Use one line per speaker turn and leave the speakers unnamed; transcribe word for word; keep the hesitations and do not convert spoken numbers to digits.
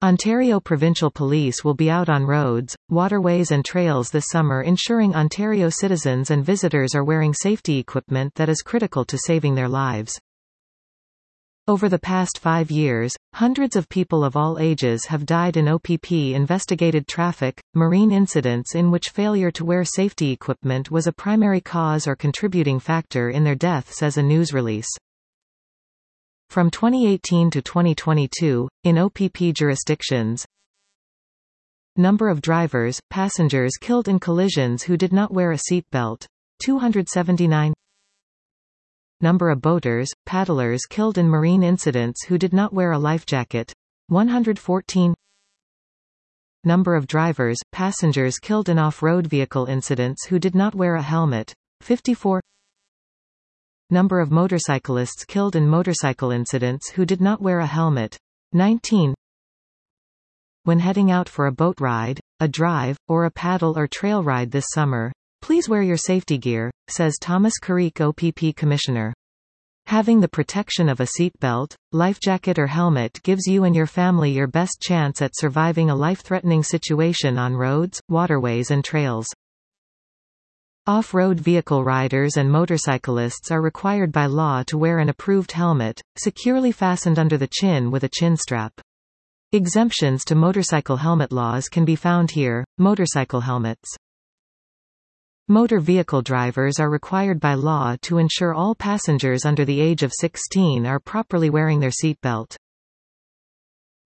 Ontario Provincial Police will be out on roads, waterways and trails this summer ensuring Ontario citizens and visitors are wearing safety equipment that is critical to saving their lives. Over the past five years, hundreds of people of all ages have died in O P P-investigated traffic, marine incidents in which failure to wear safety equipment was a primary cause or contributing factor in their death, says a news release. From twenty eighteen to twenty twenty-two, in O P P jurisdictions, number of drivers, passengers killed in collisions who did not wear a seatbelt, two hundred seventy-nine. Number of boaters, paddlers killed in marine incidents who did not wear a life jacket, one hundred fourteen. Number of drivers, passengers killed in off-road vehicle incidents who did not wear a helmet, fifty-four. Number of motorcyclists killed in motorcycle incidents who did not wear a helmet, nineteen. When heading out for a boat ride, a drive, or a paddle or trail ride this summer, please wear your safety gear, says Thomas Carrique, O P P Commissioner. Having the protection of a seatbelt, life jacket or helmet gives you and your family your best chance at surviving a life-threatening situation on roads, waterways and trails. Off-road vehicle riders and motorcyclists are required by law to wear an approved helmet, securely fastened under the chin with a chin strap. Exemptions to motorcycle helmet laws can be found here. Motorcycle helmets. Motor vehicle drivers are required by law to ensure all passengers under the age of sixteen are properly wearing their seatbelt.